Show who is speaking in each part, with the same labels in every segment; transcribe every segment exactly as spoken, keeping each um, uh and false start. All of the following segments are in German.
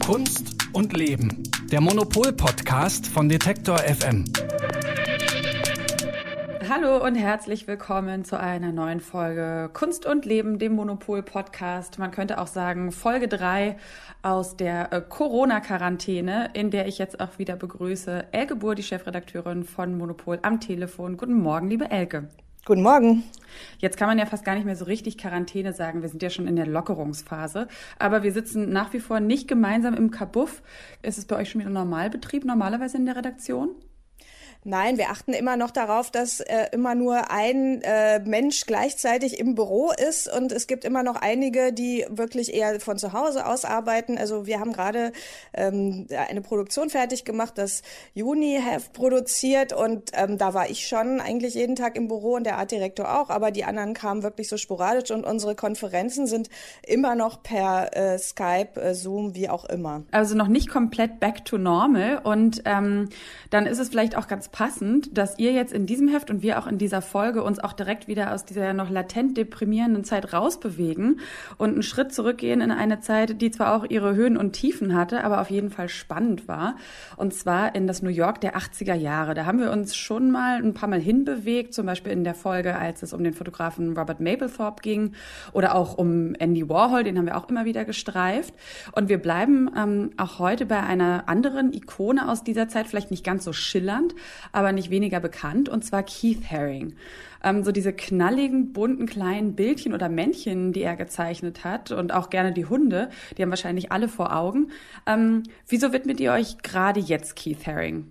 Speaker 1: Kunst und Leben. Der Monopol-Podcast von Detektor F M.
Speaker 2: Hallo und herzlich willkommen zu einer neuen Folge Kunst und Leben, dem Monopol-Podcast. Man könnte auch sagen Folge drei aus der äh, Corona-Quarantäne, in der ich jetzt auch wieder begrüße Elke Buhr, die Chefredakteurin von Monopol, am Telefon. Guten Morgen, liebe Elke.
Speaker 3: Guten Morgen.
Speaker 2: Jetzt kann man ja fast gar nicht mehr so richtig Quarantäne sagen. Wir sind ja schon in der Lockerungsphase. Aber wir sitzen nach wie vor nicht gemeinsam im Kabuff. Ist es bei euch schon wieder Normalbetrieb, normalerweise in der Redaktion?
Speaker 3: Nein, wir achten immer noch darauf, dass äh, immer nur ein äh, Mensch gleichzeitig im Büro ist und es gibt immer noch einige, die wirklich eher von zu Hause aus arbeiten. Also wir haben gerade ähm, eine Produktion fertig gemacht, das Juni-Heft produziert und ähm, da war ich schon eigentlich jeden Tag im Büro und der Artdirektor auch, aber die anderen kamen wirklich so sporadisch und unsere Konferenzen sind immer noch per äh, Skype, äh, Zoom, wie auch immer.
Speaker 2: Also noch nicht komplett back to normal und ähm, dann ist es vielleicht auch ganz passend, dass ihr jetzt in diesem Heft und wir auch in dieser Folge uns auch direkt wieder aus dieser noch latent deprimierenden Zeit rausbewegen und einen Schritt zurückgehen in eine Zeit, die zwar auch ihre Höhen und Tiefen hatte, aber auf jeden Fall spannend war. Und zwar in das New York der achtziger Jahre. Da haben wir uns schon mal ein paar Mal hinbewegt, zum Beispiel in der Folge, als es um den Fotografen Robert Mapplethorpe ging oder auch um Andy Warhol, den haben wir auch immer wieder gestreift. Und wir bleiben ähm, auch heute bei einer anderen Ikone aus dieser Zeit, vielleicht nicht ganz so schillernd, aber nicht weniger bekannt, und zwar Keith Haring. Ähm, so diese knalligen, bunten, kleinen Bildchen oder Männchen, die er gezeichnet hat und auch gerne die Hunde, die haben wahrscheinlich alle vor Augen. Ähm, wieso widmet ihr euch gerade jetzt Keith Haring?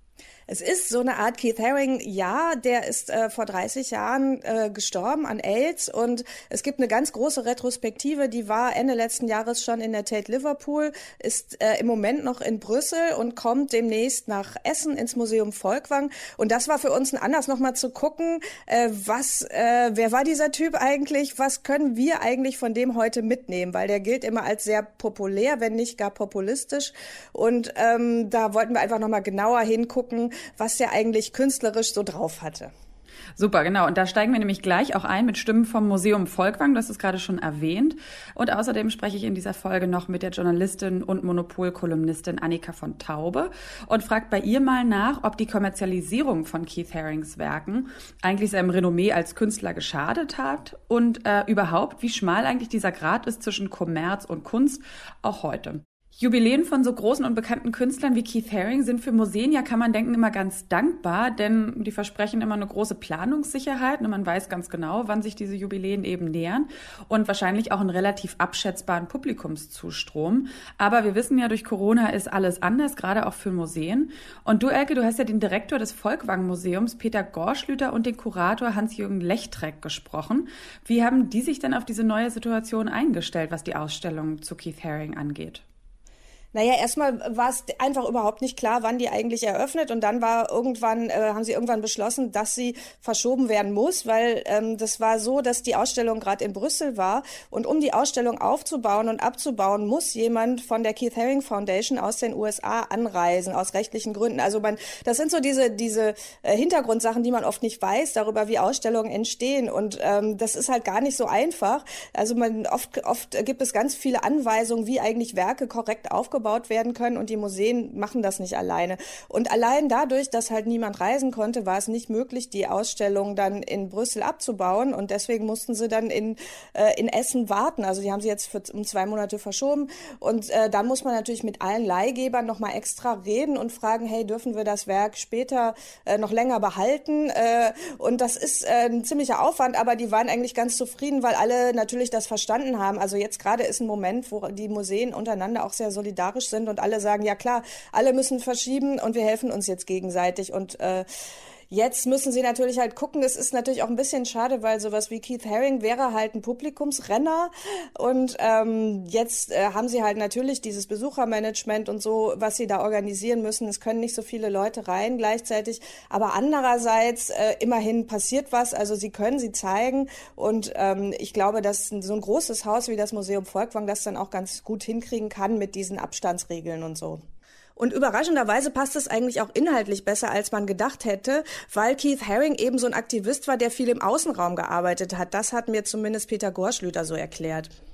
Speaker 3: Es ist so eine Art Keith Haring, ja, der ist äh, vor dreißig Jahren äh, gestorben an AIDS und es gibt eine ganz große Retrospektive, die war Ende letzten Jahres schon in der Tate Liverpool, ist äh, im Moment noch in Brüssel und kommt demnächst nach Essen ins Museum Folkwang und das war für uns ein Anlass, nochmal zu gucken, äh, was, äh, wer war dieser Typ eigentlich, was können wir eigentlich von dem heute mitnehmen, weil der gilt immer als sehr populär, wenn nicht gar populistisch und ähm, da wollten wir einfach nochmal genauer hingucken, was der eigentlich künstlerisch so drauf hatte.
Speaker 2: Super, genau. Und da steigen wir nämlich gleich auch ein mit Stimmen vom Museum Folkwang. Das ist gerade schon erwähnt. Und außerdem spreche ich in dieser Folge noch mit der Journalistin und Monopol-Kolumnistin Annika von Taube und fragt bei ihr mal nach, ob die Kommerzialisierung von Keith Harings Werken eigentlich seinem Renommee als Künstler geschadet hat und äh, überhaupt, wie schmal eigentlich dieser Grat ist zwischen Kommerz und Kunst, auch heute. Jubiläen von so großen und bekannten Künstlern wie Keith Haring sind für Museen, ja kann man denken, immer ganz dankbar, denn die versprechen immer eine große Planungssicherheit und man weiß ganz genau, wann sich diese Jubiläen eben nähern und wahrscheinlich auch einen relativ abschätzbaren Publikumszustrom. Aber wir wissen ja, durch Corona ist alles anders, gerade auch für Museen. Und du, Elke, du hast ja den Direktor des Folkwang-Museums, Peter Gorschlüter, und den Kurator Hans-Jürgen Lechtrek gesprochen. Wie haben die sich denn auf diese neue Situation eingestellt, was die Ausstellung zu Keith Haring angeht?
Speaker 3: Naja, erstmal war es einfach überhaupt nicht klar, wann die eigentlich eröffnet und dann war irgendwann, äh, haben sie irgendwann beschlossen, dass sie verschoben werden muss, weil ähm, das war so, dass die Ausstellung gerade in Brüssel war und um die Ausstellung aufzubauen und abzubauen, muss jemand von der Keith Haring Foundation aus den U S A anreisen, aus rechtlichen Gründen. Also man, das sind so diese diese äh, Hintergrundsachen, die man oft nicht weiß, darüber, wie Ausstellungen entstehen und ähm, das ist halt gar nicht so einfach. Also man oft oft gibt es ganz viele Anweisungen, wie eigentlich Werke korrekt aufgebaut werden können und die Museen machen das nicht alleine. Und allein dadurch, dass halt niemand reisen konnte, war es nicht möglich, die Ausstellung dann in Brüssel abzubauen und deswegen mussten sie dann in äh, in Essen warten. Also die haben sie jetzt für, um zwei Monate verschoben und äh, dann muss man natürlich mit allen Leihgebern nochmal extra reden und fragen, hey, dürfen wir das Werk später äh, noch länger behalten? Äh, und das ist äh, ein ziemlicher Aufwand, aber die waren eigentlich ganz zufrieden, weil alle natürlich das verstanden haben. Also jetzt gerade ist ein Moment, wo die Museen untereinander auch sehr solidarisch sind und alle sagen, ja klar, alle müssen verschieben und wir helfen uns jetzt gegenseitig und äh, jetzt müssen sie natürlich halt gucken, es ist natürlich auch ein bisschen schade, weil sowas wie Keith Haring wäre halt ein Publikumsrenner und ähm, jetzt äh, haben sie halt natürlich dieses Besuchermanagement und so, was sie da organisieren müssen. Es können nicht so viele Leute rein gleichzeitig, aber andererseits äh, immerhin passiert was, also sie können sie zeigen und ähm, ich glaube, dass so ein großes Haus wie das Museum Folkwang das dann auch ganz gut hinkriegen kann mit diesen Abstandsregeln und so. Und überraschenderweise passt es eigentlich auch inhaltlich besser, als man gedacht hätte, weil Keith Haring eben so ein Aktivist war, der viel im Außenraum gearbeitet hat. Das hat mir zumindest Peter Gorschlüter so erklärt.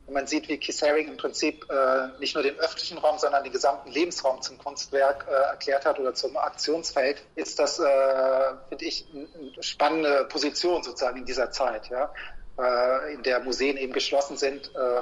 Speaker 4: Und man sieht, wie Keith Haring im Prinzip äh, nicht nur den öffentlichen Raum, sondern den gesamten Lebensraum zum Kunstwerk äh, erklärt hat oder zum Aktionsfeld, ist das, äh, finde ich, eine spannende Position sozusagen in dieser Zeit, ja, äh, in der Museen eben geschlossen sind. Ähm,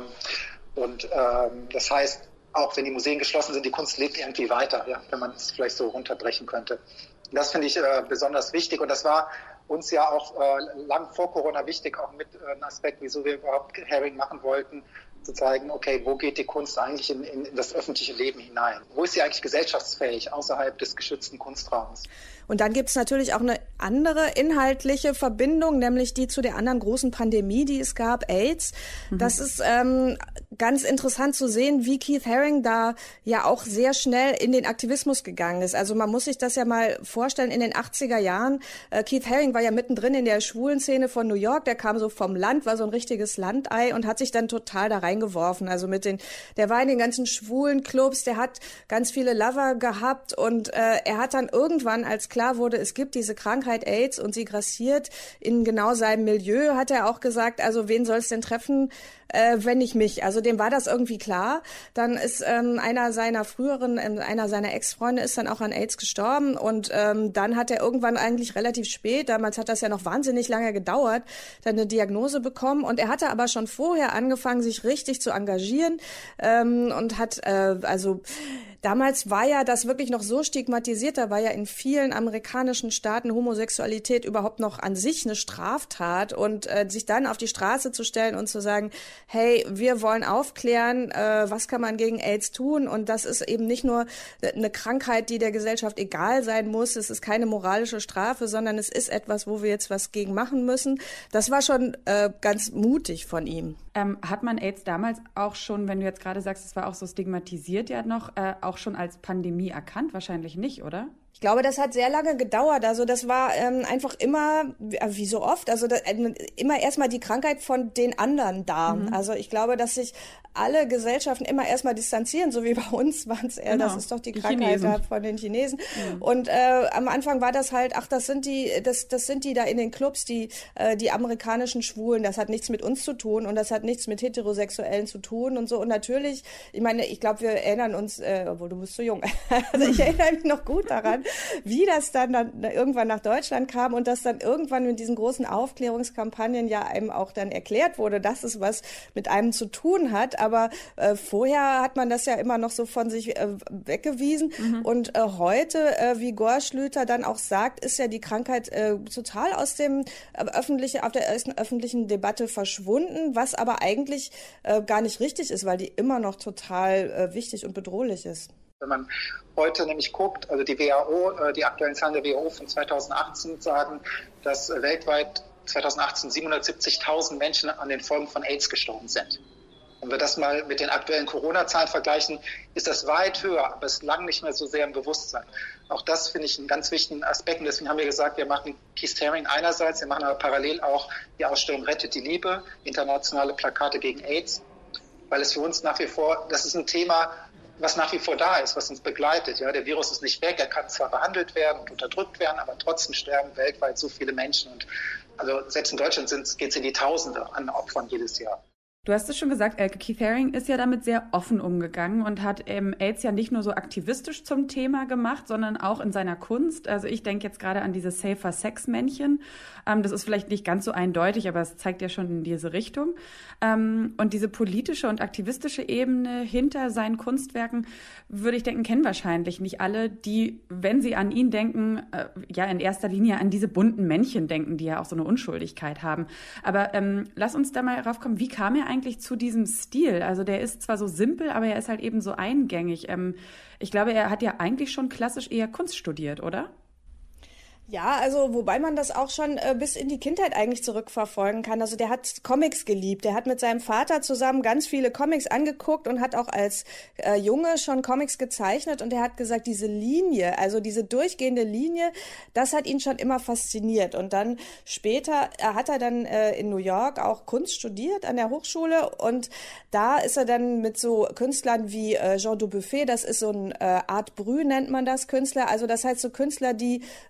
Speaker 4: und ähm, das heißt, auch wenn die Museen geschlossen sind, die Kunst lebt irgendwie weiter, ja, wenn man es vielleicht so runterbrechen könnte. Das finde ich äh, besonders wichtig und das war uns ja auch äh, lang vor Corona wichtig, auch mit äh, einem Aspekt, wieso wir überhaupt Haring machen wollten, zu zeigen, okay, wo geht die Kunst eigentlich in, in, in das öffentliche Leben hinein? Wo ist sie eigentlich gesellschaftsfähig außerhalb des geschützten Kunstraums?
Speaker 3: Und dann gibt es natürlich auch eine andere inhaltliche Verbindung, nämlich die zu der anderen großen Pandemie, die es gab, AIDS. Mhm. Das ist ähm, ganz interessant zu sehen, wie Keith Haring da ja auch sehr schnell in den Aktivismus gegangen ist. Also man muss sich das ja mal vorstellen, in den achtziger Jahren, äh, Keith Haring war ja mittendrin in der schwulen Szene von New York, der kam so vom Land, war so ein richtiges Landei und hat sich dann total da reingeworfen. Also mit den, der war in den ganzen schwulen Clubs, der hat ganz viele Lover gehabt und äh, er hat dann irgendwann, als klar wurde, es gibt diese Krankheit AIDS und sie grassiert in genau seinem Milieu, hat er auch gesagt, also wen soll es denn treffen, äh, wenn nicht mich? Also dem war das irgendwie klar. Dann ist ähm, einer seiner früheren, äh, einer seiner Ex-Freunde ist dann auch an AIDS gestorben und ähm, dann hat er irgendwann eigentlich relativ spät, damals hat das ja noch wahnsinnig lange gedauert, dann eine Diagnose bekommen und er hatte aber schon vorher angefangen, sich richtig zu engagieren ähm, und hat äh, also damals war ja das wirklich noch so stigmatisiert, da war ja in vielen amerikanischen Staaten Homosexualität überhaupt noch an sich eine Straftat und äh, sich dann auf die Straße zu stellen und zu sagen, hey, wir wollen aufklären, äh, was kann man gegen AIDS tun und das ist eben nicht nur eine Krankheit, die der Gesellschaft egal sein muss, es ist keine moralische Strafe, sondern es ist etwas, wo wir jetzt was gegen machen müssen. Das war schon äh, ganz mutig von ihm.
Speaker 2: Ähm, hat man AIDS damals auch schon, wenn du jetzt gerade sagst, es war auch so stigmatisiert ja noch, äh, auch schon als Pandemie erkannt? Wahrscheinlich nicht, oder?
Speaker 3: Ich glaube, das hat sehr lange gedauert. Also das war ähm, einfach immer, wie so oft, also das, immer erstmal die Krankheit von den anderen da. Mhm. Also ich glaube, dass sich alle Gesellschaften immer erstmal distanzieren, so wie bei uns waren es eher, genau. Das ist doch die, die Krankheit da von den Chinesen. Mhm. Und äh, am Anfang war das halt, ach, das sind die, das, das sind die da in den Clubs, die, äh, die amerikanischen Schwulen, das hat nichts mit uns zu tun und das hat nichts mit Heterosexuellen zu tun und so. Und natürlich, ich meine, ich glaube, wir erinnern uns, äh, obwohl du bist so jung, also ich erinnere mich noch gut daran, wie das dann, dann irgendwann nach Deutschland kam und das dann irgendwann mit diesen großen Aufklärungskampagnen ja einem auch dann erklärt wurde, dass es was mit einem zu tun hat. Aber äh, vorher hat man das ja immer noch so von sich äh, weggewiesen. Mhm. Und äh, heute, äh, wie Gor Schlüter dann auch sagt, ist ja die Krankheit äh, total aus dem äh, öffentlichen, auf der ersten öffentlichen Debatte verschwunden, was aber eigentlich äh, gar nicht richtig ist, weil die immer noch total äh, wichtig und bedrohlich ist.
Speaker 4: Wenn man heute nämlich guckt, also die W H O, die aktuellen Zahlen der W H O von zweitausendachtzehn sagen, dass weltweit zweitausendachtzehn siebenhundertsiebzigtausend Menschen an den Folgen von AIDS gestorben sind. Wenn wir das mal mit den aktuellen Corona-Zahlen vergleichen, ist das weit höher, aber es ist lang nicht mehr so sehr im Bewusstsein. Auch das finde ich einen ganz wichtigen Aspekt. Und deswegen haben wir gesagt, wir machen Keith Haring einerseits, wir machen aber parallel auch die Ausstellung Rettet die Liebe, internationale Plakate gegen AIDS, weil es für uns nach wie vor, das ist ein Thema, was nach wie vor da ist, was uns begleitet. Ja, der Virus ist nicht weg, er kann zwar behandelt werden und unterdrückt werden, aber trotzdem sterben weltweit so viele Menschen. Und also selbst in Deutschland geht es in die Tausende an Opfern jedes Jahr.
Speaker 2: Du hast es schon gesagt, Elke, Keith Haring ist ja damit sehr offen umgegangen und hat ähm, AIDS ja nicht nur so aktivistisch zum Thema gemacht, sondern auch in seiner Kunst. Also ich denke jetzt gerade an diese Safer-Sex-Männchen. Ähm, das ist vielleicht nicht ganz so eindeutig, aber es zeigt ja schon in diese Richtung. Ähm, und diese politische und aktivistische Ebene hinter seinen Kunstwerken, würde ich denken, kennen wahrscheinlich nicht alle, die, wenn sie an ihn denken, äh, ja in erster Linie an diese bunten Männchen denken, die ja auch so eine Unschuldigkeit haben. Aber ähm, lass uns da mal raufkommen, wie kam er eigentlich eigentlich zu diesem Stil? Also der ist zwar so simpel, aber er ist halt eben so eingängig. Ähm, ich glaube, er hat ja eigentlich schon klassisch eher Kunst studiert, oder?
Speaker 3: Ja, also wobei man das auch schon äh, bis in die Kindheit eigentlich zurückverfolgen kann. Also der hat Comics geliebt. Der hat mit seinem Vater zusammen ganz viele Comics angeguckt und hat auch als äh, Junge schon Comics gezeichnet. Und er hat gesagt, diese Linie, also diese durchgehende Linie, das hat ihn schon immer fasziniert. Und dann später er hat er dann äh, in New York auch Kunst studiert an der Hochschule. Und da ist er dann mit so Künstlern wie äh, Jean Dubuffet, das ist so ein äh, Art Brut, nennt man das, Künstler. Also das heißt so Künstler, die äh, wie auch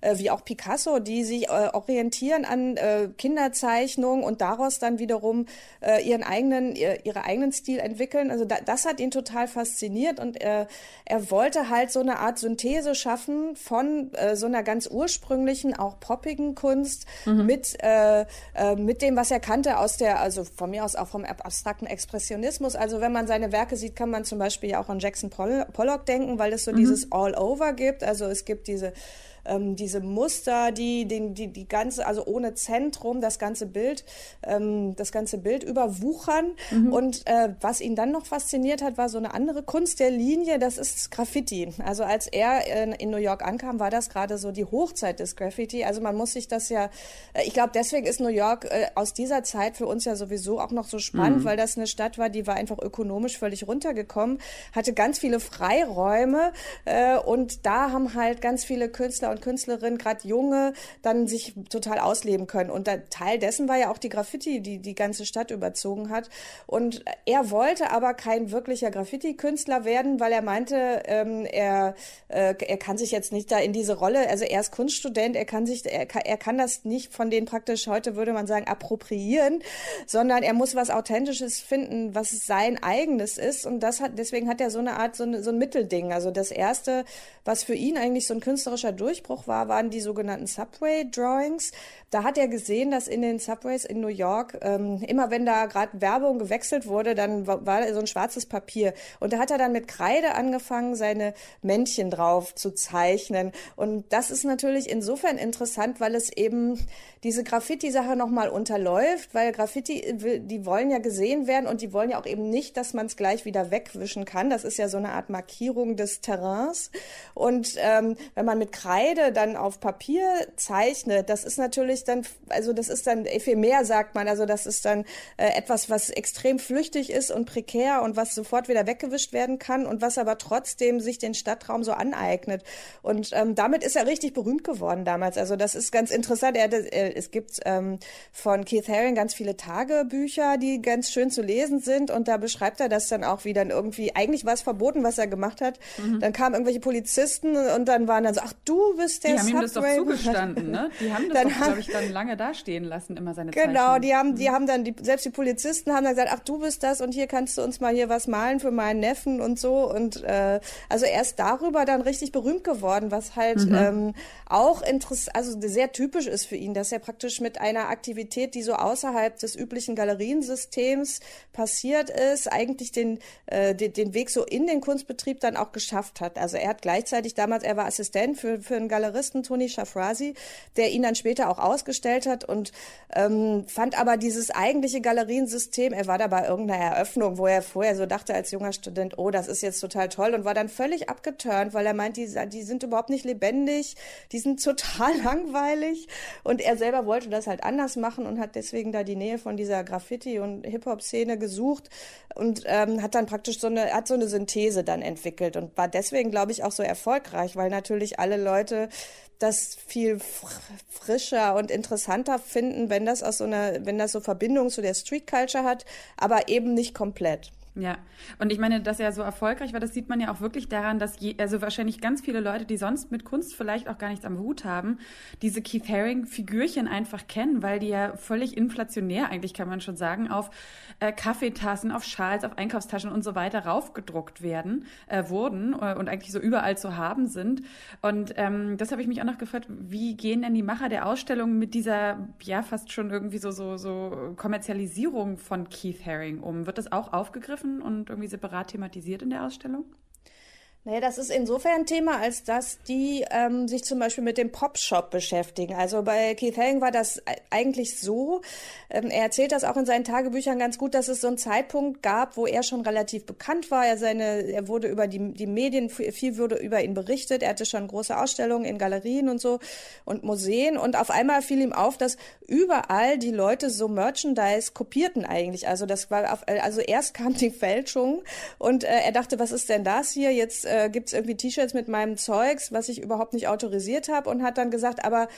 Speaker 3: Picasso, die sich äh, orientieren an äh, Kinderzeichnungen und daraus dann wiederum äh, ihren eigenen, ihr, ihre eigenen Stil entwickeln. Also da, das hat ihn total fasziniert und äh, er wollte halt so eine Art Synthese schaffen von äh, so einer ganz ursprünglichen, auch poppigen Kunst mhm. mit, äh, äh, mit dem, was er kannte aus der, also von mir aus auch vom abstrakten Expressionismus. Also wenn man seine Werke sieht, kann man zum Beispiel ja auch an Jackson Pollock denken, weil es so mhm. dieses All-Over gibt. Also es gibt diese ähm, diese Muster, die, die die die ganze, also ohne Zentrum, das ganze Bild, ähm, das ganze Bild überwuchern. Mhm. Und äh, was ihn dann noch fasziniert hat, war so eine andere Kunst der Linie. Das ist Graffiti. Also als er in, in New York ankam, war das gerade so die Hochzeit des Graffiti. Also man muss sich das ja, äh, ich glaube, deswegen ist New York äh, aus dieser Zeit für uns ja sowieso auch noch so spannend, mhm. weil das eine Stadt war, die war einfach ökonomisch völlig runtergekommen, hatte ganz viele Freiräume äh, und da haben halt ganz viele Künstler und Künstlerinnen, gerade junge, dann sich total ausleben können. Und da, Teil dessen war ja auch die Graffiti, die die ganze Stadt überzogen hat. Und er wollte aber kein wirklicher Graffiti-Künstler werden, weil er meinte, ähm, er, äh, er kann sich jetzt nicht da in diese Rolle, also er ist Kunststudent, er kann sich, er kann, er kann das nicht von denen praktisch, heute würde man sagen, appropriieren, sondern er muss was Authentisches finden, was sein eigenes ist. Und das hat, deswegen hat er so eine Art, so, eine, so ein Mittelding. Also das erste, was für ihn eigentlich so ein künstlerischer Durchbruch war, waren die sogenannten Subway Drawings. Da hat er gesehen, dass in den Subways in New York, ähm, immer wenn da gerade Werbung gewechselt wurde, dann war, war so ein schwarzes Papier. Und da hat er dann mit Kreide angefangen, seine Männchen drauf zu zeichnen. Und das ist natürlich insofern interessant, weil es eben diese Graffiti-Sache nochmal unterläuft, weil Graffiti, die wollen ja gesehen werden und die wollen ja auch eben nicht, dass man es gleich wieder wegwischen kann. Das ist ja so eine Art Markierung des Terrains. Und ähm, wenn man mit Kreide dann auf Papier zeichnet, das ist natürlich dann, also das ist dann ephemer, sagt man, also das ist dann äh, etwas, was extrem flüchtig ist und prekär und was sofort wieder weggewischt werden kann und was aber trotzdem sich den Stadtraum so aneignet. Und ähm, damit ist er richtig berühmt geworden damals. Also das ist ganz interessant. Er, äh, es gibt ähm, von Keith Haring ganz viele Tagebücher, die ganz schön zu lesen sind und da beschreibt er das dann auch, wie dann irgendwie, eigentlich war es verboten, was er gemacht hat. Mhm. Dann kamen irgendwelche Polizisten und dann waren dann so, ach, du bist der
Speaker 2: Subway. Die haben ihm das doch zugestanden, ne? Die haben das dann doch, glaube ich, dann lange dastehen lassen, immer seine Zeichnungen.
Speaker 3: Genau, die haben, die haben dann, die, selbst die Polizisten haben dann gesagt, ach, du bist das und hier kannst du uns mal hier was malen für meinen Neffen und so. Und äh, also er ist darüber dann richtig berühmt geworden, was halt mhm. ähm, auch interessant, also sehr typisch ist für ihn, dass er praktisch mit einer Aktivität, die so außerhalb des üblichen Galeriensystems passiert ist, eigentlich den, äh, den, den Weg so in den Kunstbetrieb dann auch geschafft hat. Also er hat gleichzeitig damals, er war Assistent für, für einen Galeristen, Tony Shafrazi, der ihn dann später auch ausgestellt hat und ähm, fand aber dieses eigentliche Galeriensystem, er war da bei irgendeiner Eröffnung, wo er vorher so dachte als junger Student, oh, das ist jetzt total toll und war dann völlig abgeturnt, weil er meint, die, die sind überhaupt nicht lebendig, die sind total langweilig und er selber wollte das halt anders machen und hat deswegen da die Nähe von dieser Graffiti- und Hip-Hop-Szene gesucht und ähm, hat dann praktisch so eine, hat so eine Synthese dann entwickelt und war deswegen, glaube ich, auch so erfolgreich, weil natürlich alle Leute das viel frischer und interessanter finden, wenn das aus so einer, wenn das so Verbindung zu der Street Culture hat, aber eben nicht komplett.
Speaker 2: Ja, und ich meine, dass er so erfolgreich war, das sieht man ja auch wirklich daran, dass je, also wahrscheinlich ganz viele Leute, die sonst mit Kunst vielleicht auch gar nichts am Hut haben, diese Keith Haring-Figürchen einfach kennen, weil die ja völlig inflationär, eigentlich kann man schon sagen, auf äh, Kaffeetassen, auf Schals, auf Einkaufstaschen und so weiter raufgedruckt werden, äh, wurden äh, und eigentlich so überall zu haben sind. Und ähm, das habe ich mich auch noch gefragt, wie gehen denn die Macher der Ausstellung mit dieser, ja, fast schon irgendwie so, so, so Kommerzialisierung von Keith Haring um? Wird das auch aufgegriffen und irgendwie separat thematisiert in der Ausstellung?
Speaker 3: Naja, das ist insofern ein Thema, als dass die ähm, sich zum Beispiel mit dem Pop-Shop beschäftigen. Also bei Keith Haring war das eigentlich so, ähm, er erzählt das auch in seinen Tagebüchern ganz gut, dass es so einen Zeitpunkt gab, wo er schon relativ bekannt war. Er, seine, er wurde über die, die Medien, viel wurde über ihn berichtet. Er hatte schon große Ausstellungen in Galerien und so und Museen. Und auf einmal fiel ihm auf, dass überall die Leute so Merchandise kopierten eigentlich. Also das war, auf, also erst kam die Fälschung und äh, er dachte, was ist denn das hier? Jetzt äh, gibt es irgendwie T-Shirts mit meinem Zeugs, was ich überhaupt nicht autorisiert habe und hat dann gesagt, aber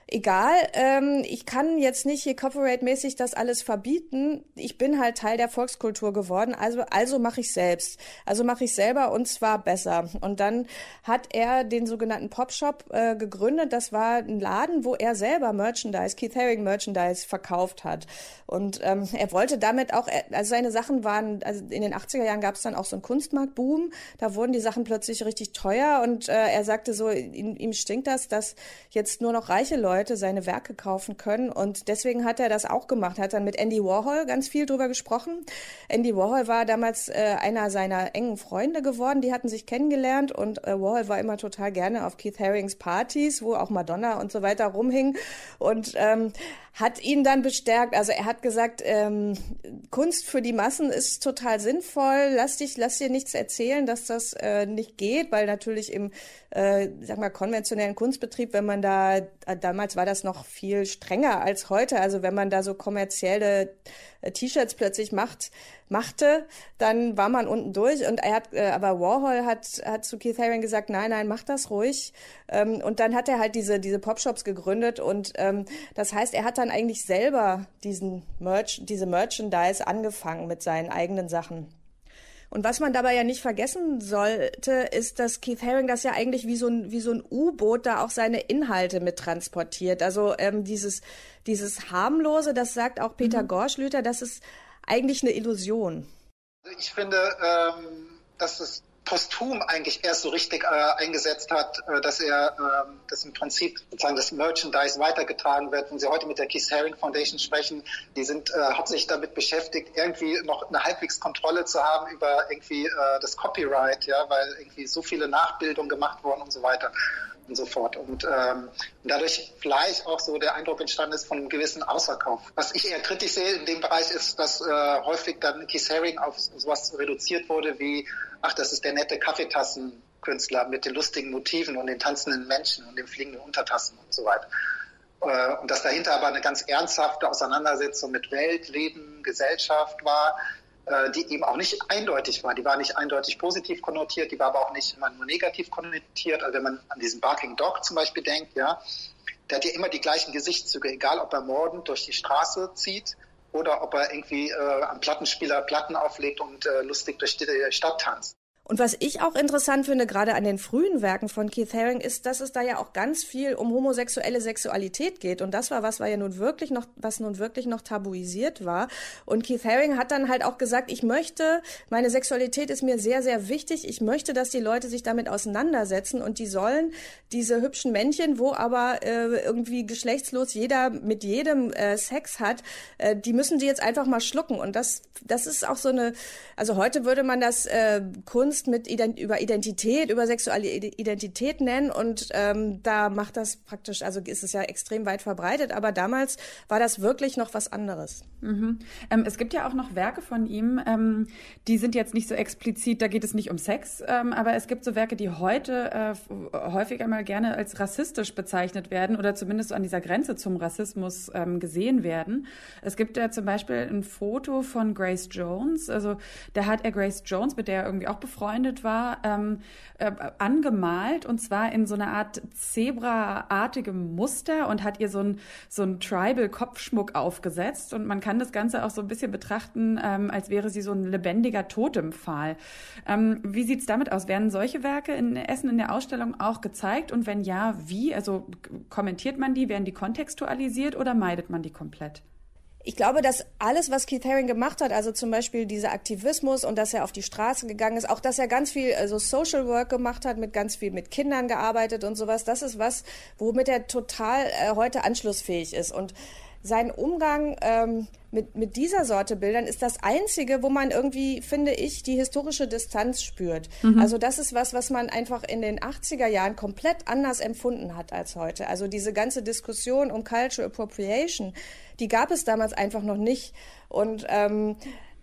Speaker 3: egal, ähm, ich kann jetzt nicht hier copyright-mäßig das alles verbieten. Ich bin halt Teil der Volkskultur geworden, also also mache ich selbst. Also mache ich selber und zwar besser. Und dann hat er den sogenannten Popshop äh, gegründet. Das war ein Laden, wo er selber Merchandise, Keith Haring Merchandise verkauft hat. Und ähm, er wollte damit auch, also seine Sachen waren, also in den achtziger Jahren gab es dann auch so einen Kunstmarktboom. Da wurden die Sachen plötzlich richtig teuer und äh, er sagte so, ihm, ihm stinkt das, dass jetzt nur noch reiche Leute seine Werke kaufen können und deswegen hat er das auch gemacht. Er hat dann mit Andy Warhol ganz viel drüber gesprochen. Andy Warhol war damals äh, einer seiner engen Freunde geworden, die hatten sich kennengelernt und äh, Warhol war immer total gerne auf Keith Harings Partys, wo auch Madonna und so weiter rumhing und ähm, hat ihn dann bestärkt. Also er hat gesagt, ähm, Kunst für die Massen ist total sinnvoll. Lass dich, lass dir nichts erzählen, dass das äh, nicht geht, weil natürlich im, äh, sag mal, konventionellen Kunstbetrieb, wenn man da, äh, damals war das noch viel strenger als heute. Also wenn man da so kommerzielle äh, T-Shirts plötzlich macht, machte, dann war man unten durch. Und er hat, äh, aber Warhol hat, hat zu Keith Haring gesagt, nein, nein, mach das ruhig. Ähm, und dann hat er halt diese, diese Popshops gegründet und ähm, das heißt, er hat dann eigentlich selber diesen Merch, diese Merchandise angefangen mit seinen eigenen Sachen. Und was man dabei ja nicht vergessen sollte, ist, dass Keith Haring das ja eigentlich wie so ein, wie so ein U-Boot da auch seine Inhalte mit transportiert. Also ähm, dieses, dieses harmlose, das sagt auch Peter mhm. Goldschlüter, das ist eigentlich eine Illusion.
Speaker 4: Ich finde, ähm, dass es posthum eigentlich erst so richtig äh, eingesetzt hat, äh, dass er, äh, dass im Prinzip sozusagen das Merchandise weitergetragen wird. Wenn Sie heute mit der Keith Haring Foundation sprechen, die sind äh, hauptsächlich damit beschäftigt, irgendwie noch eine halbwegs Kontrolle zu haben über irgendwie äh, das Copyright, ja, weil irgendwie so viele Nachbildungen gemacht wurden und so weiter und so fort. Und ähm, dadurch vielleicht auch so der Eindruck entstanden ist von einem gewissen Ausverkauf. Was ich eher kritisch sehe in dem Bereich ist, dass äh, häufig dann Keith Haring auf sowas reduziert wurde wie, ach, das ist der nette Kaffeetassenkünstler mit den lustigen Motiven und den tanzenden Menschen und den fliegenden Untertassen und so weiter. Äh, und dass dahinter aber eine ganz ernsthafte Auseinandersetzung mit Welt, Leben, Gesellschaft war, die eben auch nicht eindeutig war. Die war nicht eindeutig positiv konnotiert, die war aber auch nicht immer nur negativ konnotiert. Also wenn man an diesen Barking Dog zum Beispiel denkt, ja, der hat ja immer die gleichen Gesichtszüge, egal ob er mordend durch die Straße zieht oder ob er irgendwie äh, am Plattenspieler Platten auflegt und äh, lustig durch die Stadt tanzt.
Speaker 3: Und was ich auch interessant finde, gerade an den frühen Werken von Keith Haring, ist, dass es da ja auch ganz viel um homosexuelle Sexualität geht. Und das war was, war ja nun wirklich noch, was nun wirklich noch tabuisiert war. Und Keith Haring hat dann halt auch gesagt, ich möchte, meine Sexualität ist mir sehr, sehr wichtig. Ich möchte, dass die Leute sich damit auseinandersetzen und die sollen diese hübschen Männchen, wo aber äh, irgendwie geschlechtslos jeder mit jedem äh, Sex hat, äh, die müssen die jetzt einfach mal schlucken. Und das, das ist auch so eine, also heute würde man das äh, Kunst mit Ident- über Identität, über sexuelle Identität nennen und ähm, da macht das praktisch, also ist es ja extrem weit verbreitet, aber damals war das wirklich noch was anderes.
Speaker 2: Mhm. Ähm, es gibt ja auch noch Werke von ihm, ähm, die sind jetzt nicht so explizit, da geht es nicht um Sex, ähm, aber es gibt so Werke, die heute äh, häufig einmal gerne als rassistisch bezeichnet werden oder zumindest an dieser Grenze zum Rassismus ähm, gesehen werden. Es gibt ja zum Beispiel ein Foto von Grace Jones, also da hat er Grace Jones, mit der er irgendwie auch befreundet war, ähm, äh, angemalt und zwar in so einer Art Zebra-artigem Muster und hat ihr so ein so ein Tribal-Kopfschmuck aufgesetzt und man kann das Ganze auch so ein bisschen betrachten, ähm, als wäre sie so ein lebendiger Totempfahl. Ähm, wie sieht's damit aus? Werden solche Werke in Essen in der Ausstellung auch gezeigt und wenn ja, wie? Also kommentiert man die, werden die kontextualisiert oder meidet man die komplett?
Speaker 3: Ich glaube, dass alles, was Keith Haring gemacht hat, also zum Beispiel dieser Aktivismus und dass er auf die Straße gegangen ist, auch dass er ganz viel also Social Work gemacht hat, mit ganz viel mit Kindern gearbeitet und sowas, das ist was, womit er total äh, heute anschlussfähig ist. Und sein Umgang ähm, mit, mit dieser Sorte Bildern ist das Einzige, wo man irgendwie, finde ich, die historische Distanz spürt. Mhm. Also das ist was, was man einfach in den achtziger Jahren komplett anders empfunden hat als heute. Also diese ganze Diskussion um Cultural Appropriation, die gab es damals einfach noch nicht. Und ähm,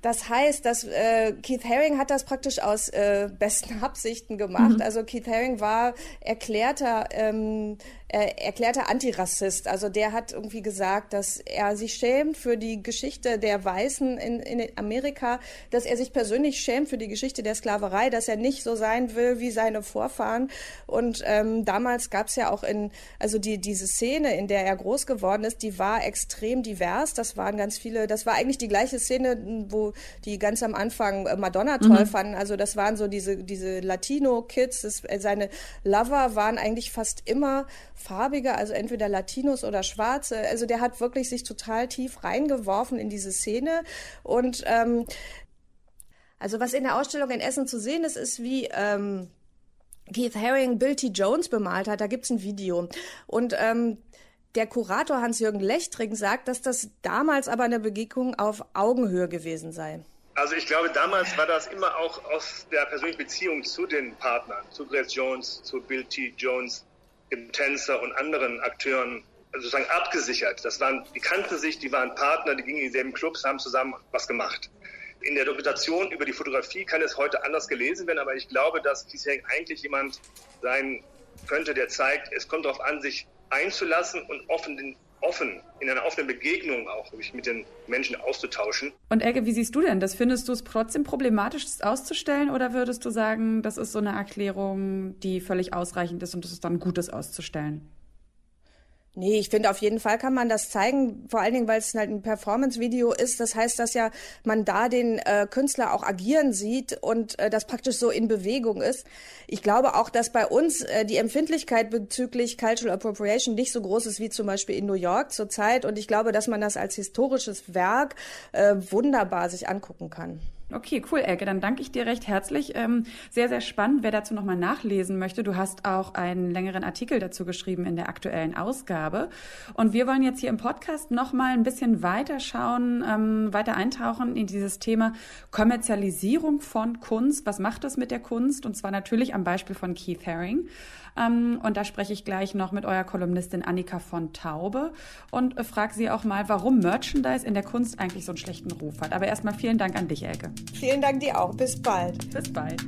Speaker 3: Das heißt, dass äh, Keith Haring hat das praktisch aus äh, besten Absichten gemacht. Mhm. Also Keith Haring war erklärter ähm, äh, erklärter Antirassist. Also der hat irgendwie gesagt, dass er sich schämt für die Geschichte der Weißen in, in Amerika, dass er sich persönlich schämt für die Geschichte der Sklaverei, dass er nicht so sein will wie seine Vorfahren. Und ähm, damals gab es ja auch in, also die diese Szene, in der er groß geworden ist, die war extrem divers. Das waren ganz viele, das war eigentlich die gleiche Szene, wo die ganz am Anfang Madonna toll mhm. fanden. Also das waren so diese diese Latino-Kids. Das, seine Lover waren eigentlich fast immer farbige, also entweder Latinos oder Schwarze. Also der hat wirklich sich total tief reingeworfen in diese Szene. Und ähm, also was in der Ausstellung in Essen zu sehen ist, ist wie ähm, Keith Haring Bill T. Jones bemalt hat. Da gibt's ein Video. Und ähm, der Kurator Hans-Jürgen Lechtring sagt, dass das damals aber eine Begegnung auf Augenhöhe gewesen sei.
Speaker 5: Also ich glaube, damals war das immer auch aus der persönlichen Beziehung zu den Partnern, zu Grace Jones, zu Bill T. Jones, dem Tänzer und anderen Akteuren sozusagen abgesichert. Das waren, die kannten sich, die waren Partner, die gingen in dieselben Clubs, haben zusammen was gemacht. In der Dokumentation über die Fotografie kann es heute anders gelesen werden, aber ich glaube, dass Keith Haring eigentlich jemand sein könnte, der zeigt, es kommt darauf an, sich einzulassen und offen, offen in einer offenen Begegnung auch sich mit den Menschen auszutauschen.
Speaker 2: Und Elke, wie siehst du denn das? Findest du es trotzdem problematisch, das auszustellen, oder würdest du sagen, das ist so eine Erklärung, die völlig ausreichend ist und es ist dann gut, das auszustellen?
Speaker 3: Nee, ich finde, auf jeden Fall kann man das zeigen, vor allen Dingen, weil es halt ein Performance-Video ist. Das heißt, dass ja man da den äh, Künstler auch agieren sieht und äh, das praktisch so in Bewegung ist. Ich glaube auch, dass bei uns äh, die Empfindlichkeit bezüglich Cultural Appropriation nicht so groß ist wie zum Beispiel in New York zurzeit. Und ich glaube, dass man das als historisches Werk äh, wunderbar sich angucken kann.
Speaker 2: Okay, cool, Elke. Dann danke ich dir recht herzlich. Ähm, sehr, sehr spannend. Wer dazu nochmal nachlesen möchte, du hast auch einen längeren Artikel dazu geschrieben in der aktuellen Ausgabe. Und wir wollen jetzt hier im Podcast nochmal ein bisschen weiter schauen, ähm, weiter eintauchen in dieses Thema Kommerzialisierung von Kunst. Was macht das mit der Kunst? Und zwar natürlich am Beispiel von Keith Haring. Ähm, und da spreche ich gleich noch mit eurer Kolumnistin Annika von Taube und äh, frage sie auch mal, warum Merchandise in der Kunst eigentlich so einen schlechten Ruf hat. Aber erstmal vielen Dank an dich, Elke.
Speaker 3: Vielen Dank dir auch. Bis bald.
Speaker 2: Bis bald.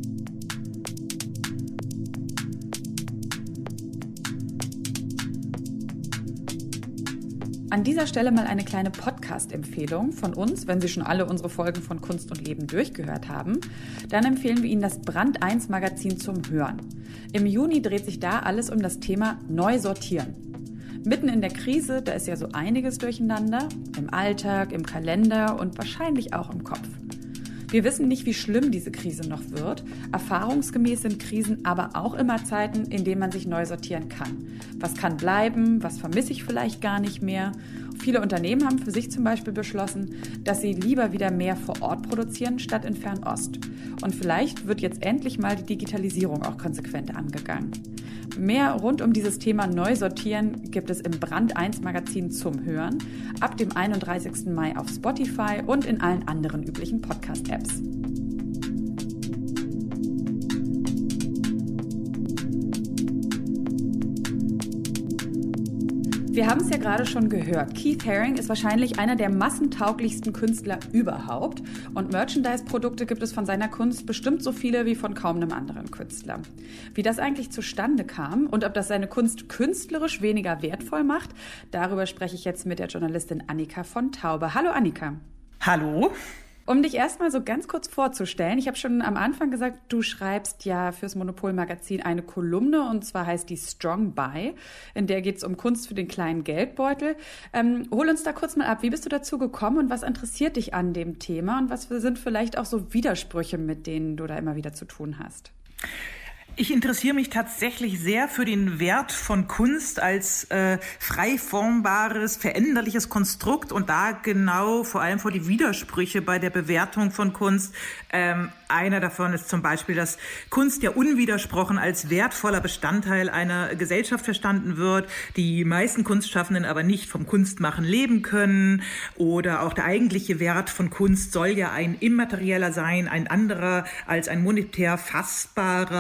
Speaker 2: An dieser Stelle mal eine kleine Podcast-Empfehlung von uns. Wenn Sie schon alle unsere Folgen von Kunst und Leben durchgehört haben, dann empfehlen wir Ihnen das Brand eins Magazin zum Hören. Im Juni dreht sich da alles um das Thema Neu sortieren. Mitten in der Krise, da ist ja so einiges durcheinander, im Alltag, im Kalender und wahrscheinlich auch im Kopf. Wir wissen nicht, wie schlimm diese Krise noch wird. Erfahrungsgemäß sind Krisen aber auch immer Zeiten, in denen man sich neu sortieren kann. Was kann bleiben, was vermisse ich vielleicht gar nicht mehr? Viele Unternehmen haben für sich zum Beispiel beschlossen, dass sie lieber wieder mehr vor Ort produzieren, statt in Fernost. Und vielleicht wird jetzt endlich mal die Digitalisierung auch konsequent angegangen. Mehr rund um dieses Thema Neu sortieren gibt es im Brand eins Magazin zum Hören ab dem einunddreißigsten Mai auf Spotify und in allen anderen üblichen Podcast-Apps. Wir haben es ja gerade schon gehört. Keith Haring ist wahrscheinlich einer der massentauglichsten Künstler überhaupt. Und Merchandise-Produkte gibt es von seiner Kunst bestimmt so viele wie von kaum einem anderen Künstler. Wie das eigentlich zustande kam und ob das seine Kunst künstlerisch weniger wertvoll macht, darüber spreche ich jetzt mit der Journalistin Annika von Taube. Hallo Annika.
Speaker 6: Hallo.
Speaker 2: Um dich erstmal so ganz kurz vorzustellen, ich habe schon am Anfang gesagt, du schreibst ja fürs Monopol-Magazin eine Kolumne und zwar heißt die Strong Buy, in der geht es um Kunst für den kleinen Geldbeutel. Ähm, hol uns da kurz mal ab, wie bist du dazu gekommen und was interessiert dich an dem Thema und was sind vielleicht auch so Widersprüche, mit denen du da immer wieder zu tun hast?
Speaker 6: Ich interessiere mich tatsächlich sehr für den Wert von Kunst als äh, frei formbares, veränderliches Konstrukt und da genau vor allem vor die Widersprüche bei der Bewertung von Kunst. Ähm, einer davon ist zum Beispiel, dass Kunst ja unwidersprochen als wertvoller Bestandteil einer Gesellschaft verstanden wird, die meisten Kunstschaffenden aber nicht vom Kunstmachen leben können, oder auch der eigentliche Wert von Kunst soll ja ein immaterieller sein, ein anderer als ein monetär fassbarer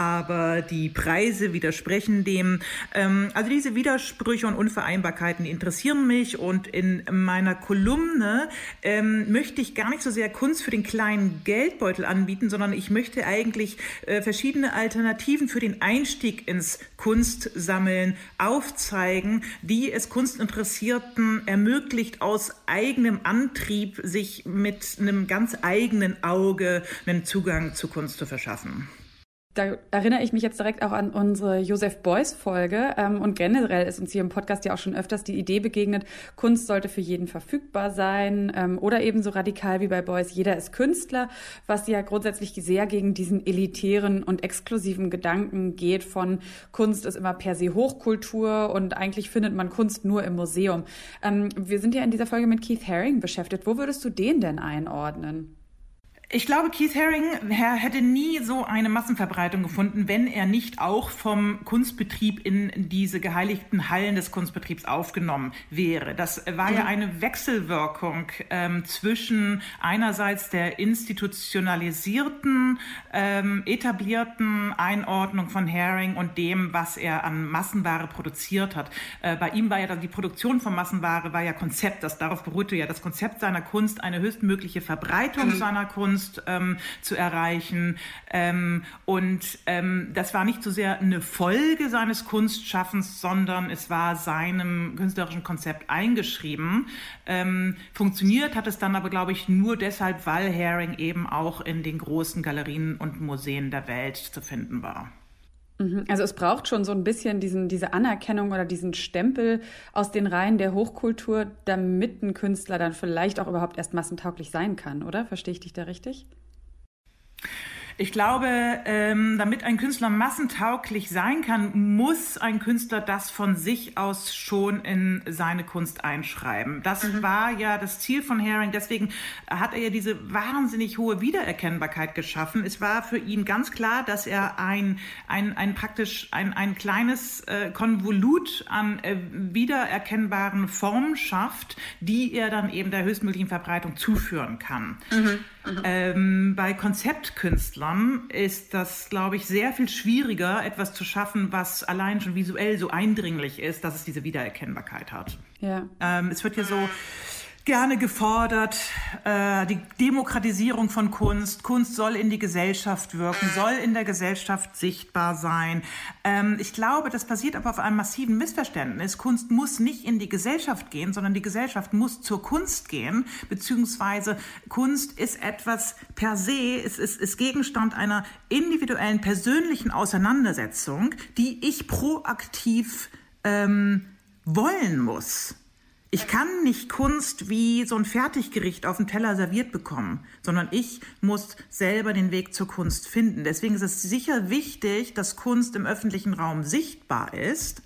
Speaker 6: aber die Preise widersprechen dem. Ähm, also diese Widersprüche und Unvereinbarkeiten, die interessieren mich, und in meiner Kolumne ähm, möchte ich gar nicht so sehr Kunst für den kleinen Geldbeutel anbieten, sondern ich möchte eigentlich äh, verschiedene Alternativen für den Einstieg ins Kunstsammeln aufzeigen, die es Kunstinteressierten ermöglicht, aus eigenem Antrieb sich mit einem ganz eigenen Auge einen Zugang zu Kunst zu verschaffen.
Speaker 2: Da erinnere ich mich jetzt direkt auch an unsere Joseph Beuys-Folge. Ähm, und generell ist uns hier im Podcast ja auch schon öfters die Idee begegnet, Kunst sollte für jeden verfügbar sein. Ähm, oder eben so radikal wie bei Beuys, jeder ist Künstler, was ja grundsätzlich sehr gegen diesen elitären und exklusiven Gedanken geht von Kunst ist immer per se Hochkultur und eigentlich findet man Kunst nur im Museum. Ähm, wir sind ja in dieser Folge mit Keith Haring beschäftigt. Wo würdest du den denn einordnen?
Speaker 6: Ich glaube, Keith Haring hätte nie so eine Massenverbreitung gefunden, wenn er nicht auch vom Kunstbetrieb in diese geheiligten Hallen des Kunstbetriebs aufgenommen wäre. Das war ja eine Wechselwirkung ähm, zwischen einerseits der institutionalisierten, ähm, etablierten Einordnung von Haring und dem, was er an Massenware produziert hat. Äh, bei ihm war ja die Produktion von Massenware war ja Konzept. Das darauf beruhte ja das Konzept seiner Kunst, eine höchstmögliche Verbreitung mhm. seiner Kunst Ähm, zu erreichen. Ähm, und ähm, das war nicht so sehr eine Folge seines Kunstschaffens, sondern es war seinem künstlerischen Konzept eingeschrieben. Ähm, funktioniert hat es dann aber, glaube ich, nur deshalb, weil Haring eben auch in den großen Galerien und Museen der Welt zu finden war.
Speaker 2: Also es braucht schon so ein bisschen diesen, diese Anerkennung oder diesen Stempel aus den Reihen der Hochkultur, damit ein Künstler dann vielleicht auch überhaupt erst massentauglich sein kann, oder? Verstehe ich dich da richtig?
Speaker 6: Ich glaube, ähm, damit ein Künstler massentauglich sein kann, muss ein Künstler das von sich aus schon in seine Kunst einschreiben. Das mhm. war ja das Ziel von Haring. Deswegen hat er ja diese wahnsinnig hohe Wiedererkennbarkeit geschaffen. Es war für ihn ganz klar, dass er ein, ein, ein praktisch ein, ein kleines äh, Konvolut an äh, wiedererkennbaren Formen schafft, die er dann eben der höchstmöglichen Verbreitung zuführen kann. Mhm. Mhm. Ähm, bei Konzeptkünstlern ist das, glaube ich, sehr viel schwieriger, etwas zu schaffen, was allein schon visuell so eindringlich ist, dass es diese Wiedererkennbarkeit hat. Ja. Ähm, es wird ja so gerne gefordert, äh, die Demokratisierung von Kunst. Kunst soll in die Gesellschaft wirken, soll in der Gesellschaft sichtbar sein. Ähm, ich glaube, das basiert aber auf einem massiven Missverständnis. Kunst muss nicht in die Gesellschaft gehen, sondern die Gesellschaft muss zur Kunst gehen, beziehungsweise Kunst ist etwas per se, es ist, ist Gegenstand einer individuellen, persönlichen Auseinandersetzung, die ich proaktiv ähm, wollen muss. Ich kann nicht Kunst wie so ein Fertiggericht auf dem Teller serviert bekommen, sondern ich muss selber den Weg zur Kunst finden. Deswegen ist es sicher wichtig, dass Kunst im öffentlichen Raum sichtbar ist,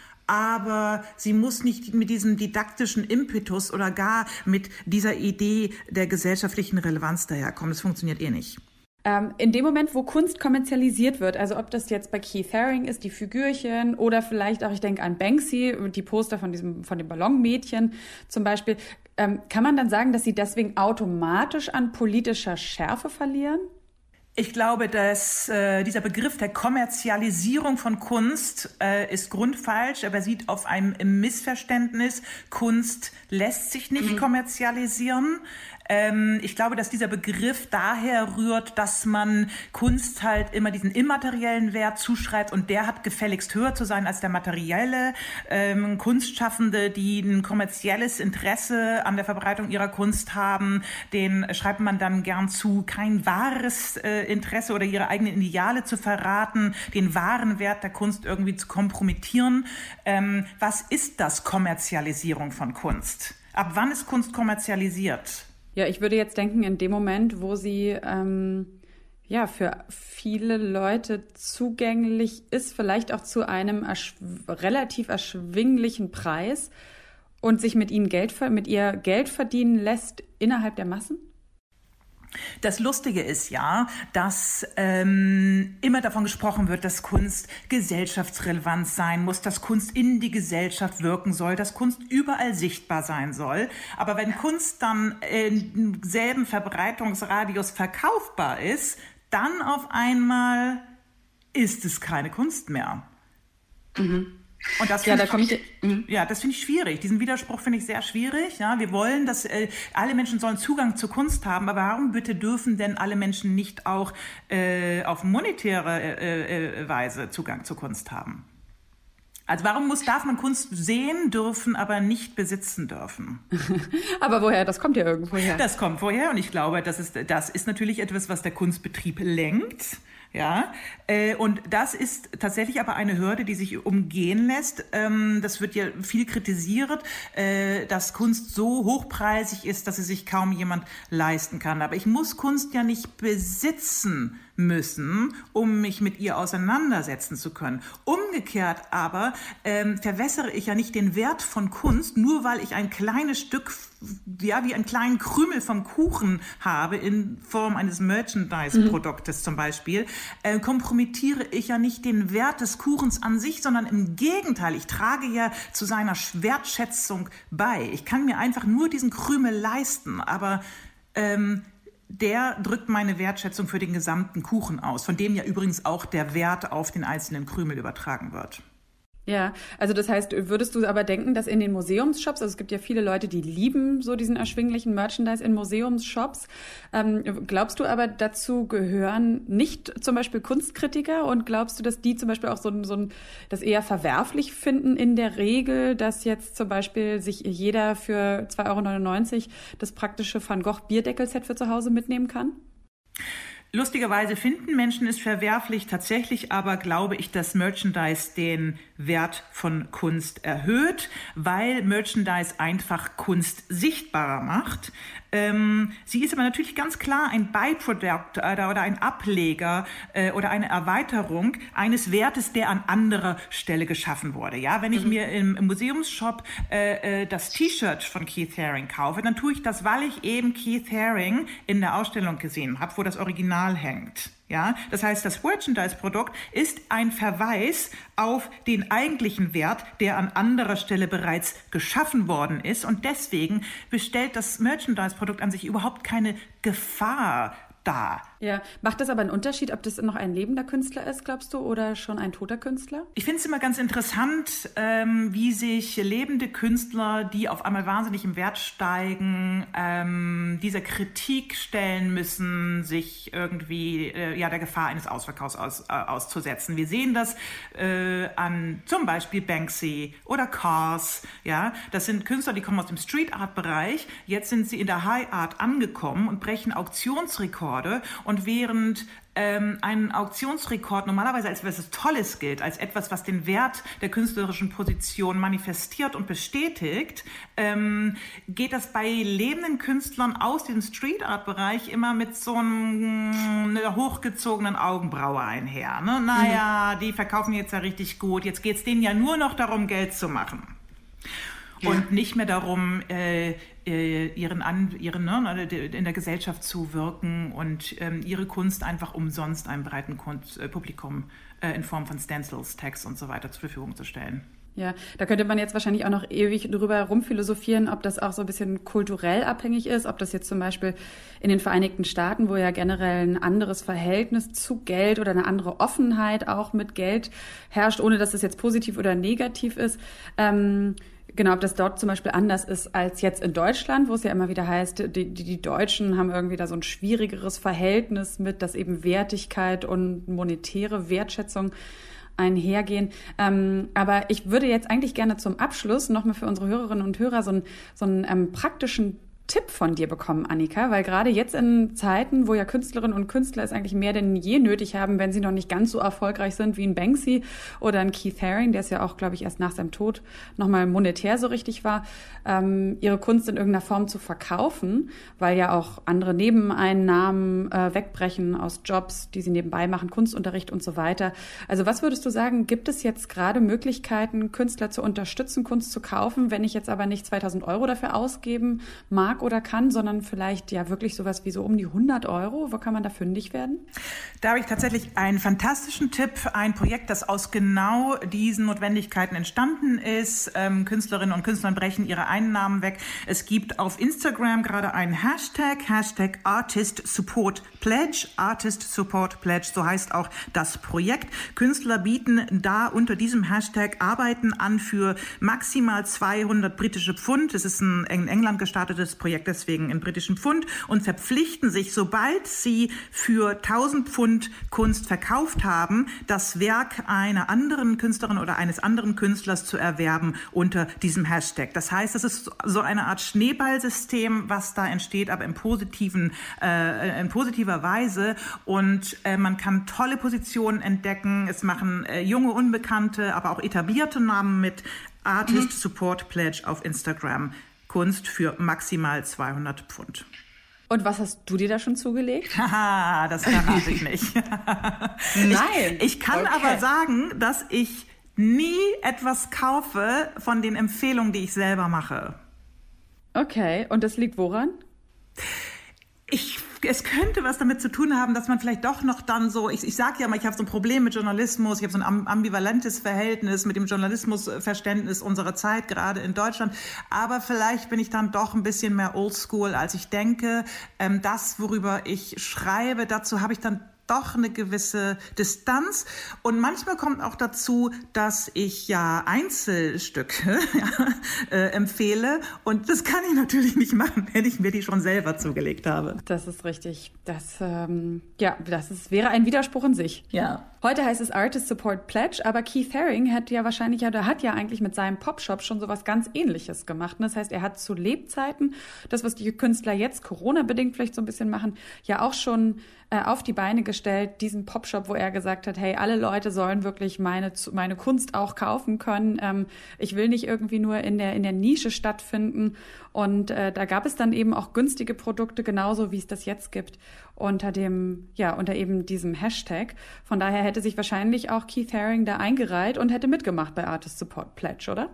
Speaker 6: aber sie muss nicht mit diesem didaktischen Impetus oder gar mit dieser Idee der gesellschaftlichen Relevanz daherkommen. Das funktioniert eh nicht.
Speaker 2: Ähm, in dem Moment, wo Kunst kommerzialisiert wird, also ob das jetzt bei Keith Haring ist, die Figürchen oder vielleicht auch, ich denke an Banksy, die Poster von diesem, von dem Ballonmädchen zum Beispiel, ähm, kann man dann sagen, dass sie deswegen automatisch an politischer Schärfe verlieren?
Speaker 6: Ich glaube, dass äh, dieser Begriff der Kommerzialisierung von Kunst äh, ist grundfalsch. Er basiert auf einem Missverständnis. Kunst lässt sich nicht mhm. kommerzialisieren. Ähm, ich glaube, dass dieser Begriff daher rührt, dass man Kunst halt immer diesen immateriellen Wert zuschreibt und der hat gefälligst höher zu sein als der materielle. Ähm, Kunstschaffende, die ein kommerzielles Interesse an der Verbreitung ihrer Kunst haben, denen schreibt man dann gern zu, kein wahres äh, Interesse oder ihre eigenen Ideale zu verraten, den wahren Wert der Kunst irgendwie zu kompromittieren. Ähm, was ist das, Kommerzialisierung von Kunst? Ab wann ist Kunst kommerzialisiert?
Speaker 2: Ja, ich würde jetzt denken, in dem Moment, wo sie ähm, ja für viele Leute zugänglich ist, vielleicht auch zu einem erschw- relativ erschwinglichen Preis und sich mit ihnen Geld mit ihr Geld verdienen lässt innerhalb der Massen?
Speaker 6: Das Lustige ist ja, dass ähm, immer davon gesprochen wird, dass Kunst gesellschaftsrelevant sein muss, dass Kunst in die Gesellschaft wirken soll, dass Kunst überall sichtbar sein soll. Aber wenn Kunst dann im selben Verbreitungsradius verkaufbar ist, dann auf einmal ist es keine Kunst mehr.
Speaker 2: Mhm.
Speaker 6: Und das
Speaker 2: ja,
Speaker 6: finde
Speaker 2: da komm ich,
Speaker 6: ich, ja, das finde ich schwierig. Diesen Widerspruch finde ich sehr schwierig. Ja, wir wollen, dass äh, alle Menschen sollen Zugang zur Kunst haben, aber warum bitte dürfen denn alle Menschen nicht auch äh, auf monetäre äh, äh, Weise Zugang zur Kunst haben? Also warum muss, darf man Kunst sehen dürfen, aber nicht besitzen dürfen?
Speaker 2: Aber woher? Das kommt ja irgendwo her.
Speaker 6: Das kommt woher und ich glaube, das ist, das ist natürlich etwas, was der Kunstbetrieb lenkt. Ja, äh, und das ist tatsächlich aber eine Hürde, die sich umgehen lässt. Ähm, das wird ja viel kritisiert, äh, dass Kunst so hochpreisig ist, dass sie sich kaum jemand leisten kann. Aber ich muss Kunst ja nicht besitzen müssen, um mich mit ihr auseinandersetzen zu können. Umgekehrt aber ähm, verwässere ich ja nicht den Wert von Kunst, nur weil ich ein kleines Stück, ja, wie einen kleinen Krümel vom Kuchen habe in Form eines Merchandise-Produktes mhm. zum Beispiel, äh, kompromittiere ich ja nicht den Wert des Kuchens an sich, sondern im Gegenteil, ich trage ja zu seiner Wertschätzung bei. Ich kann mir einfach nur diesen Krümel leisten, aber ähm, der drückt meine Wertschätzung für den gesamten Kuchen aus, von dem ja übrigens auch der Wert auf den einzelnen Krümel übertragen wird.
Speaker 2: Ja, also das heißt, würdest du aber denken, dass in den Museumsshops, also es gibt ja viele Leute, die lieben so diesen erschwinglichen Merchandise in Museumsshops, ähm, glaubst du aber dazu gehören nicht zum Beispiel Kunstkritiker und glaubst du, dass die zum Beispiel auch so, so ein, das eher verwerflich finden in der Regel, dass jetzt zum Beispiel sich jeder für zwei Euro neunundneunzig das praktische Van Gogh Bierdeckelset für zu Hause mitnehmen kann?
Speaker 6: Lustigerweise finden Menschen es verwerflich, tatsächlich aber glaube ich, dass Merchandise den Wert von Kunst erhöht, weil Merchandise einfach Kunst sichtbarer macht. Ähm, sie ist aber natürlich ganz klar ein Byproduct oder, oder ein Ableger äh, oder eine Erweiterung eines Wertes, der an anderer Stelle geschaffen wurde. Ja, wenn ich mhm. mir im, im Museumsshop äh, äh, das T-Shirt von Keith Haring kaufe, dann tue ich das, weil ich eben Keith Haring in der Ausstellung gesehen habe, wo das Original hängt. Ja, das heißt, das Merchandise-Produkt ist ein Verweis auf den eigentlichen Wert, der an anderer Stelle bereits geschaffen worden ist. Und deswegen bestellt das Merchandise-Produkt an sich überhaupt keine Gefahr dar.
Speaker 2: Ja, macht das aber einen Unterschied, ob das noch ein lebender Künstler ist, glaubst du, oder schon ein toter Künstler?
Speaker 6: Ich finde es immer ganz interessant, ähm, wie sich lebende Künstler, die auf einmal wahnsinnig im Wert steigen, ähm, dieser Kritik stellen müssen, sich irgendwie äh, ja der Gefahr eines Ausverkaufs aus, äh, auszusetzen. Wir sehen das äh, an zum Beispiel Banksy oder Cars. Ja, das sind Künstler, die kommen aus dem Street Art Bereich. Jetzt sind sie in der High Art angekommen und brechen Auktionsrekorde. Und während ähm, ein Auktionsrekord normalerweise als etwas Tolles gilt, als etwas, was den Wert der künstlerischen Position manifestiert und bestätigt, ähm, geht das bei lebenden Künstlern aus dem Street-Art-Bereich immer mit so einem, einer hochgezogenen Augenbraue einher. Ne? Naja, mhm. die verkaufen jetzt ja richtig gut, jetzt geht es denen ja nur noch darum, Geld zu machen. Ja. Und nicht mehr darum, äh, ihren, An, ihren ne, in der Gesellschaft zu wirken und ähm, ihre Kunst einfach umsonst einem breiten Kunst, äh, Publikum äh, in Form von Stencils, Tags und so weiter zur Verfügung zu stellen.
Speaker 2: Ja, da könnte man jetzt wahrscheinlich auch noch ewig drüber rumphilosophieren, ob das auch so ein bisschen kulturell abhängig ist, ob das jetzt zum Beispiel in den Vereinigten Staaten, wo ja generell ein anderes Verhältnis zu Geld oder eine andere Offenheit auch mit Geld herrscht, ohne dass es jetzt positiv oder negativ ist, ähm, genau, ob das dort zum Beispiel anders ist als jetzt in Deutschland, wo es ja immer wieder heißt, die, die, die Deutschen haben irgendwie da so ein schwierigeres Verhältnis mit, dass eben Wertigkeit und monetäre Wertschätzung einhergehen. Ähm, aber ich würde jetzt eigentlich gerne zum Abschluss nochmal für unsere Hörerinnen und Hörer so einen, so einen ähm, praktischen Tipp von dir bekommen, Annika, weil gerade jetzt in Zeiten, wo ja Künstlerinnen und Künstler es eigentlich mehr denn je nötig haben, wenn sie noch nicht ganz so erfolgreich sind wie ein Banksy oder ein Keith Haring, der es ja auch, glaube ich, erst nach seinem Tod nochmal monetär so richtig war, ähm, ihre Kunst in irgendeiner Form zu verkaufen, weil ja auch andere Nebeneinnahmen äh, wegbrechen aus Jobs, die sie nebenbei machen, Kunstunterricht und so weiter. Also was würdest du sagen, gibt es jetzt gerade Möglichkeiten, Künstler zu unterstützen, Kunst zu kaufen, wenn ich jetzt aber nicht zweitausend Euro dafür ausgeben mag, mag oder kann, sondern vielleicht ja wirklich sowas wie so um die hundert Euro. Wo kann man da fündig werden?
Speaker 6: Da habe ich tatsächlich einen fantastischen Tipp, ein Projekt, das aus genau diesen Notwendigkeiten entstanden ist. Ähm, Künstlerinnen und Künstler brechen ihre Einnahmen weg. Es gibt auf Instagram gerade einen Hashtag, Hashtag Artist Support Pledge, Artist Support Pledge, so heißt auch das Projekt. Künstler bieten da unter diesem Hashtag Arbeiten an für maximal zweihundert britische Pfund. Es ist ein in England gestartetes Projekt, deswegen in britischen Pfund, und verpflichten sich, sobald sie für tausend Pfund Kunst verkauft haben, das Werk einer anderen Künstlerin oder eines anderen Künstlers zu erwerben unter diesem Hashtag. Das heißt, es ist so eine Art Schneeballsystem, was da entsteht, aber im positiven, äh, in positiver Weise, und äh, man kann tolle Positionen entdecken. Es machen äh, junge, unbekannte, aber auch etablierte Namen mit. Artist mhm. Support Pledge auf Instagram. Kunst für maximal zweihundert Pfund.
Speaker 2: Und was hast du dir da schon zugelegt?
Speaker 6: Haha, das verrate ich nicht.
Speaker 2: Nein.
Speaker 6: Ich, ich kann okay. aber sagen, dass ich nie etwas kaufe von den Empfehlungen, die ich selber mache.
Speaker 2: Okay, und das liegt woran?
Speaker 6: Ich, es könnte was damit zu tun haben, dass man vielleicht doch noch dann so, ich, ich sage ja mal, ich habe so ein Problem mit Journalismus, ich habe so ein ambivalentes Verhältnis mit dem Journalismusverständnis unserer Zeit, gerade in Deutschland, aber vielleicht bin ich dann doch ein bisschen mehr oldschool, als ich denke. Ähm, das, worüber ich schreibe, dazu habe ich dann doch eine gewisse Distanz, und manchmal kommt auch dazu, dass ich ja Einzelstücke äh, empfehle, und das kann ich natürlich nicht machen, wenn ich mir die schon selber zugelegt habe.
Speaker 2: Das ist richtig. Das, ähm, ja, das ist, wäre ein Widerspruch in sich.
Speaker 6: Ja.
Speaker 2: Heute heißt es Artist Support Pledge, aber Keith Haring hat ja wahrscheinlich, ja, der hat ja eigentlich mit seinem Popshop schon sowas ganz Ähnliches gemacht. Das heißt, er hat zu Lebzeiten, das, was die Künstler jetzt Corona-bedingt vielleicht so ein bisschen machen, ja auch schon äh, auf die Beine gestellt, diesen Popshop, wo er gesagt hat, hey, alle Leute sollen wirklich meine, meine Kunst auch kaufen können. Ähm, ich will nicht irgendwie nur in der, in der Nische stattfinden. Und äh, da gab es dann eben auch günstige Produkte, genauso wie es das jetzt gibt, unter dem, ja, unter eben diesem Hashtag. Von daher hätte sich wahrscheinlich auch Keith Haring da eingereiht und hätte mitgemacht bei Artist Support Pledge, oder?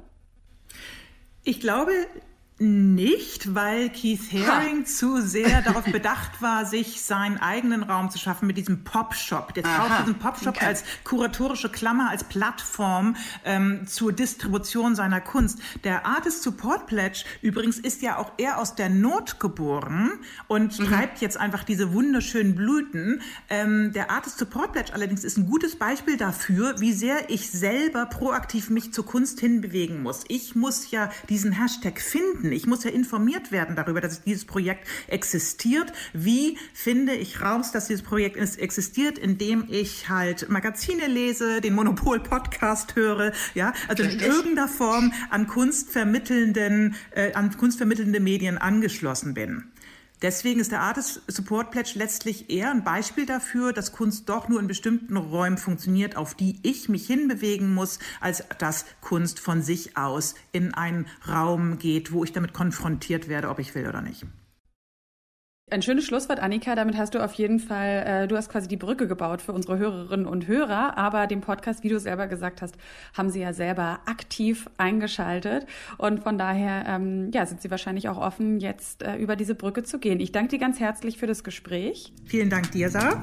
Speaker 6: Ich glaube nicht, weil Keith Haring ha. zu sehr darauf bedacht war, sich seinen eigenen Raum zu schaffen mit diesem Popshop. Der braucht diesen Popshop okay. als kuratorische Klammer, als Plattform ähm, zur Distribution seiner Kunst. Der Artist Support Pledge übrigens ist ja auch eher aus der Not geboren und mhm. treibt jetzt einfach diese wunderschönen Blüten. Ähm, der Artist Support Pledge allerdings ist ein gutes Beispiel dafür, wie sehr ich selber proaktiv mich zur Kunst hinbewegen muss. Ich muss ja diesen Hashtag finden. Ich muss ja informiert werden darüber, dass dieses Projekt existiert. Wie finde ich raus, dass dieses Projekt existiert, indem ich halt Magazine lese, den Monopol-Podcast höre, ja, also in irgendeiner Form an kunstvermittelnden, äh, an kunstvermittelnde Medien angeschlossen bin. Deswegen ist der Artist Support Pledge letztlich eher ein Beispiel dafür, dass Kunst doch nur in bestimmten Räumen funktioniert, auf die ich mich hinbewegen muss, als dass Kunst von sich aus in einen Raum geht, wo ich damit konfrontiert werde, ob ich will oder nicht.
Speaker 2: Ein schönes Schlusswort, Annika. Damit hast du auf jeden Fall, äh, du hast quasi die Brücke gebaut für unsere Hörerinnen und Hörer. Aber den Podcast, wie du selber gesagt hast, haben sie ja selber aktiv eingeschaltet. Und von daher ähm, ja, sind sie wahrscheinlich auch offen, jetzt äh, über diese Brücke zu gehen. Ich danke dir ganz herzlich für das Gespräch.
Speaker 6: Vielen Dank dir, Sarah.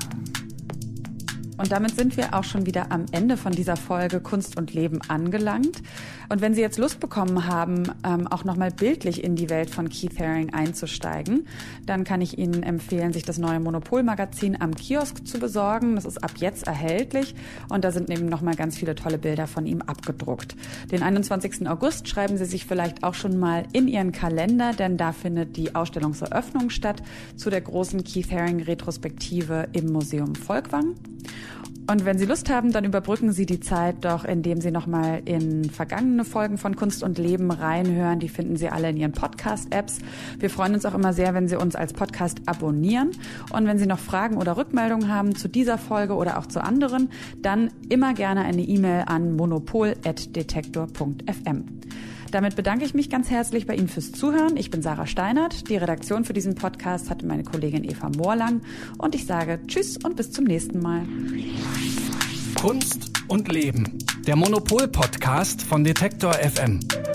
Speaker 2: Und damit sind wir auch schon wieder am Ende von dieser Folge Kunst und Leben angelangt. Und wenn Sie jetzt Lust bekommen haben, ähm, auch nochmal bildlich in die Welt von Keith Haring einzusteigen, dann kann ich Ihnen empfehlen, sich das neue Monopol-Magazin am Kiosk zu besorgen. Das ist ab jetzt erhältlich und da sind eben nochmal ganz viele tolle Bilder von ihm abgedruckt. Den einundzwanzigsten August schreiben Sie sich vielleicht auch schon mal in Ihren Kalender, denn da findet die Ausstellungseröffnung statt zu der großen Keith Haring-Retrospektive im Museum Folkwang. Und wenn Sie Lust haben, dann überbrücken Sie die Zeit doch, indem Sie nochmal in vergangene Folgen von Kunst und Leben reinhören. Die finden Sie alle in Ihren Podcast-Apps. Wir freuen uns auch immer sehr, wenn Sie uns als Podcast abonnieren. Und wenn Sie noch Fragen oder Rückmeldungen haben zu dieser Folge oder auch zu anderen, dann immer gerne eine E-Mail an monopol at detektor punkt f m. Damit bedanke ich mich ganz herzlich bei Ihnen fürs Zuhören. Ich bin Sarah Steinert. Die Redaktion für diesen Podcast hatte meine Kollegin Eva Moorlang. Und ich sage Tschüss und bis zum nächsten Mal.
Speaker 1: Kunst und Leben. Der Monopol-Podcast von Detektor F M.